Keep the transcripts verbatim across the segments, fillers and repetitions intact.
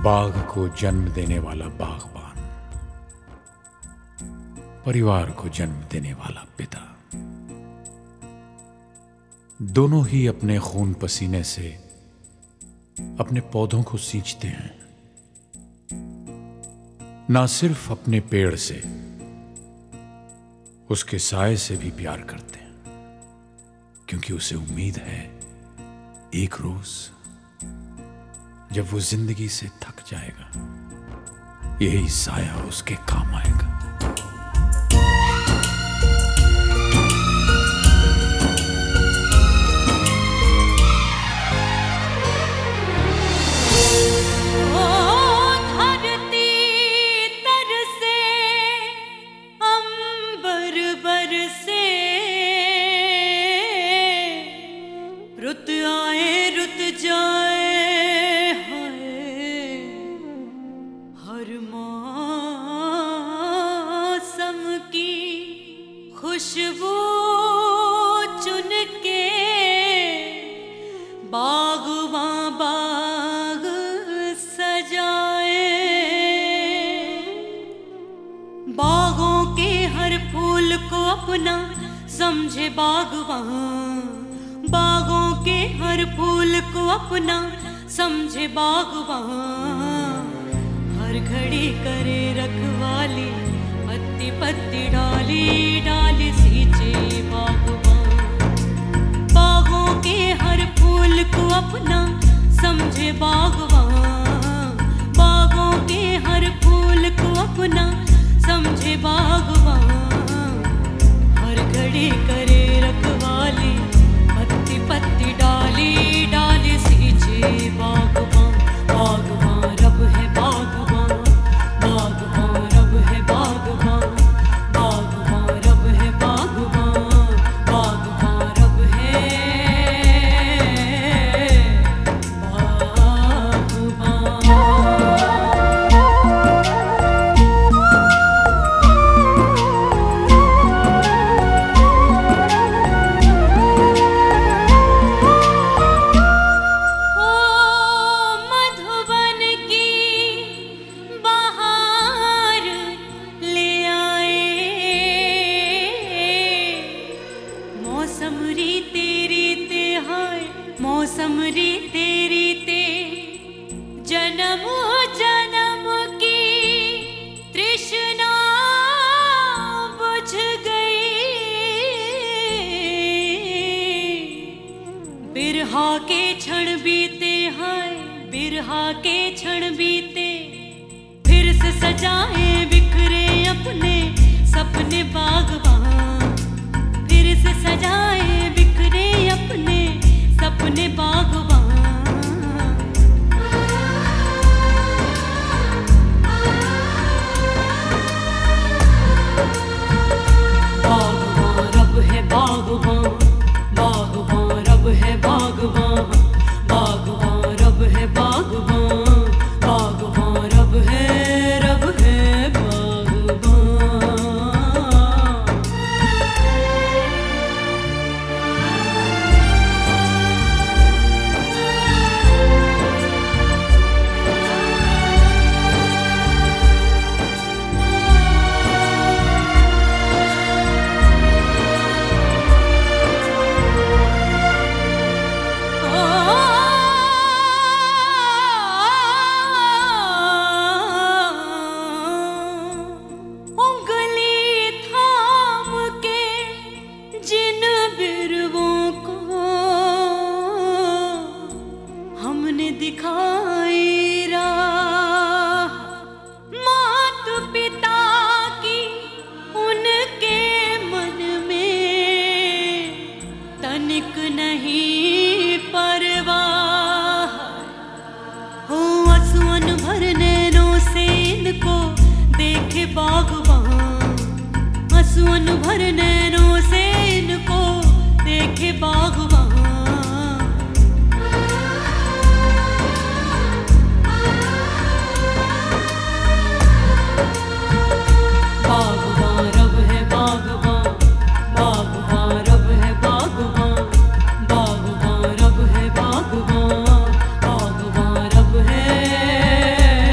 बाघ को जन्म देने वाला बागबान, परिवार को जन्म देने वाला पिता, दोनों ही अपने खून पसीने से अपने पौधों को सींचते हैं। ना सिर्फ अपने पेड़ से, उसके साए से भी प्यार करते हैं, क्योंकि उसे उम्मीद है एक रोज जब वो जिंदगी से थक जाएगा, यही साया उसके काम आएगा। रुत आए रुत जाए हाय, हर मौसम की खुशबू चुन के बागबां बाग सजाए। बागों के हर फूल को अपना समझे बागबां, बागों के हर फूल को अपना समझे बागबां। हर घड़ी करे रखवाली, पत्ती पत्ती डाली डाली सींचे बागबां। बागों के हर फूल को अपना समझे बागबां, बागों के हर फूल को अपना समझे बागबां। हर घड़ी करे रखवाली, पत्ती पत्ती डाली डाली सींचे बागबां। बागबां रब है बागबां, बागबां रब है बागबां, बागबां रब है बागबां, बागबां रब है मौसम रीते रीते जन्म जन्म की तृष्णा बुझ गई। बिरहा के क्षण बीते हाय, बिरहा के क्षण बीते, फिर से सजाए बिखरे अपने सपने बागबां। फिर से सजाए बिखरे अपने सपने बागबां। बागबां रब है बागबां, बागबां रब है बागबां, बागबां रब है बागबां, बागबां रब है रब है बागबां। दिखाई राह मात पिता की, उनके मन में तनिक नहीं परवाह। हो आंसुओं भर नैनों से इनको देखे बागबां, आंसुओं भर नैनों से इनको देखे बागबां। बागबां रब है बागबां, बागबां रब है बागबां, बागबां रब है बागबां, बागबां रब है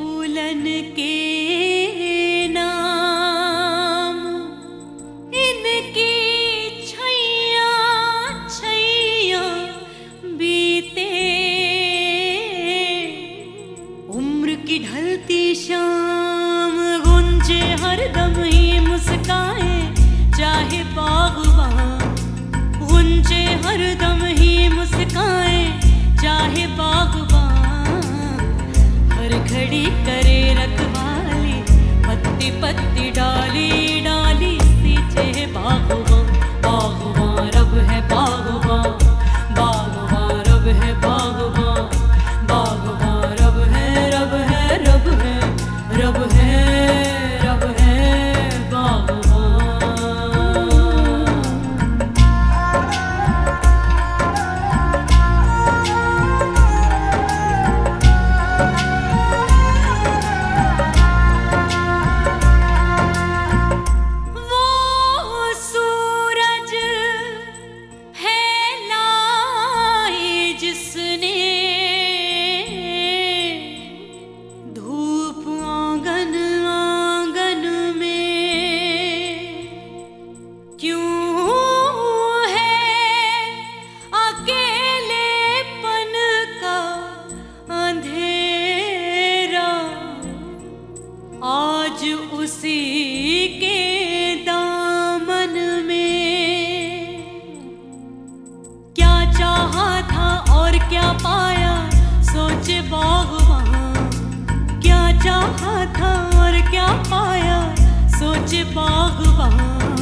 फूलन के नाम इनकी छैया छैया बीते। उम्र की ढलती शाम गुंजे हरदम ही मुस्काए चाहे बागबान, गुंजे हरदम ही मुस्काए चाहे बागबान। हर घड़ी करे रखवाली पत्ती पत्ती डाली डाली सींचे बागबान। बागबान रब है बागबान, बागबान रब है बागबान, बागबान रब है रब है रब है रब है रब है बागबान। आज उसी के दामन में क्या चाहा था और क्या पाया सोचे बागबान। क्या चाहा था और क्या पाया सोचे बागबान।